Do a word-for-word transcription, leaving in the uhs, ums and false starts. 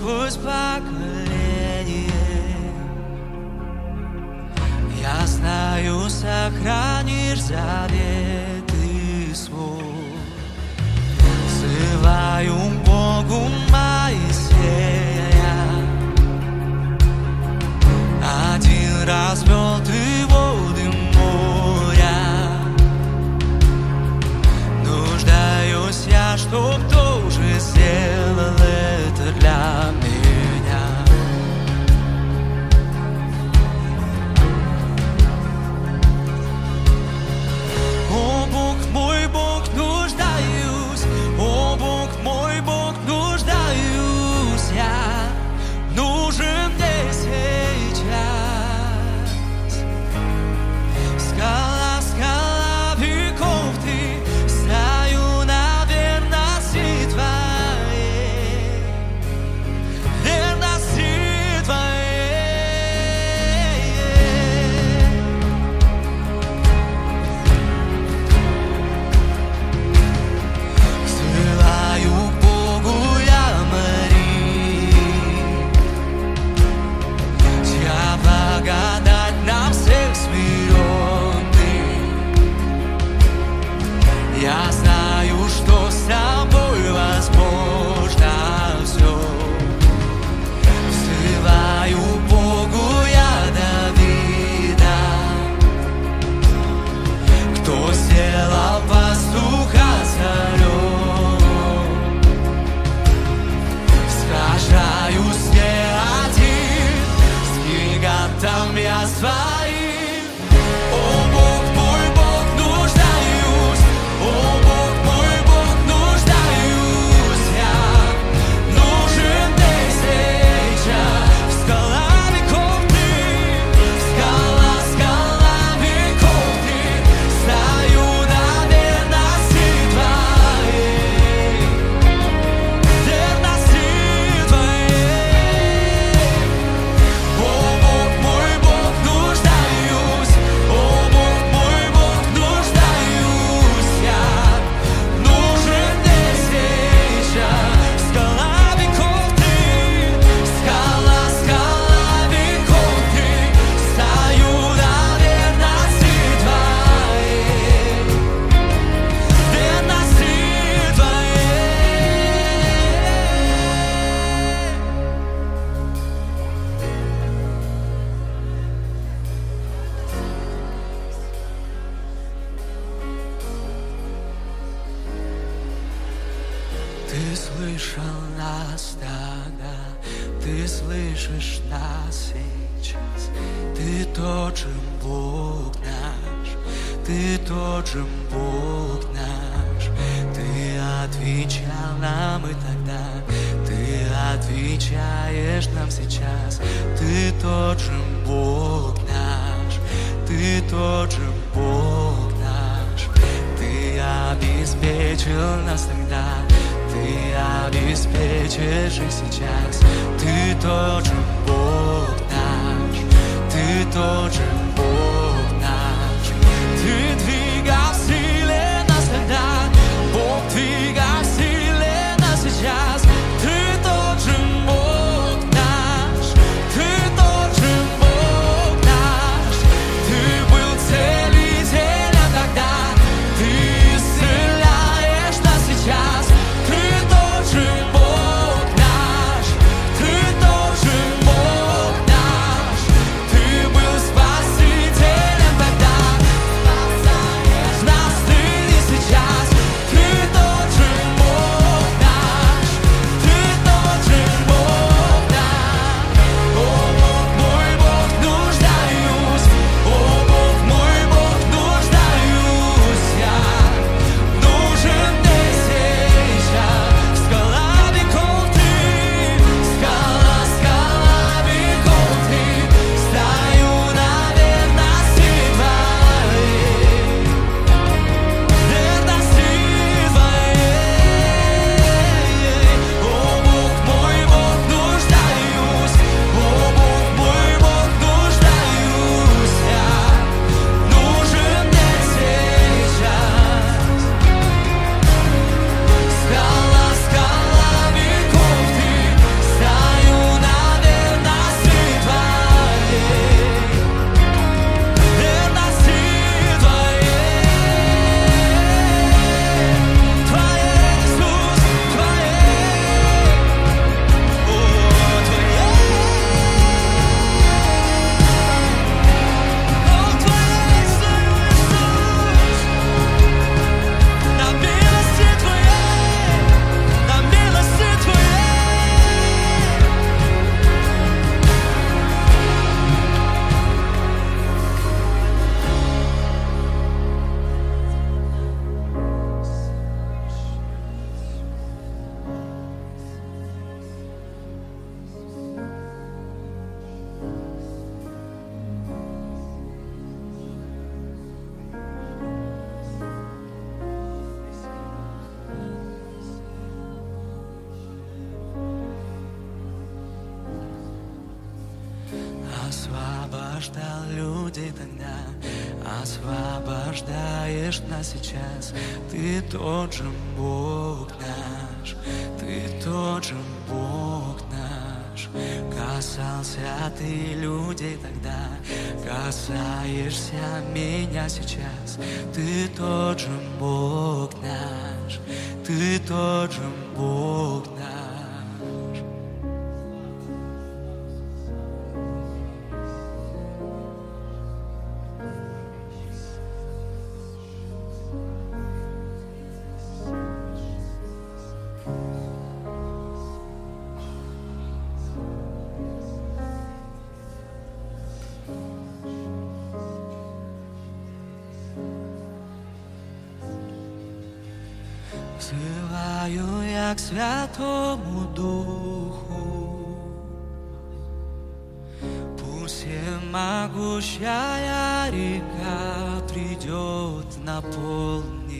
сквозь поколение. Я знаю, сохранишь заветы свой. Взываю Богу Моисея. Один развел ты воды моря. Нуждаюсь я, чтоб тоже сделал это для меня. О, Бог мой, Бог, нуждаюсь. О, Бог мой, Бог, нуждаюсь я. Нужен мне сейчас. Скала, скала веков ты, стою на верности твоей, верности твоей. Взываю к Богу я, Марии, чья благодать нам всех смиренных. Я знаю, что с тобой возможно все. Взываю к Богу я, Давида, кто сделал пастуха царем. Сражаюсь не один с гигантом я своим. О, Бог мой, Бог, нуждаюсь. О, Бог мой, Бог, нуждаюсь я. Нужен мне сейчас. Скала веков ты, скала, скала веков ты, стою на верности твоей, верности твоей. О, Бог мой, Бог, нуждаюсь. О, Бог мой, Бог, нуждаюсь я. Нужен мне сейчас. Скала веков ты, скала, скала веков ты, стою на верности твоей, верности твоей. Ты слышал нас тогда, ты слышишь нас сейчас. Ты тот же Бог наш, ты тот же Бог наш. Ты отвечал нам и тогда, ты отвечаешь нам сейчас. Ты тот же Бог наш, ты тот же Бог наш. Ты обеспечил нас тогда, ты обеспечишь и сейчас. Ты тот же Бог наш, ты тот же Бог наш. Ты двигал в силе нас тогда, Бог двигал в силе нас сейчас. Ты тот же Бог наш, ты тот же Бог наш. Ты был целителем тогда, ты исцеляешь нас сейчас. Ты тот же Бог наш, ты тот же Бог наш. Ты был спасителем. освобождал людей тогда, освобождаешь нас сейчас. Ты тот же Бог наш, Ты тот же Бог наш. Касался Ты людей тогда, касаешься меня сейчас. Ты тот же Бог наш, Ты тот же Бог наш. Взываю я к Святому Духу, пусть всемогущая река придет, наполнит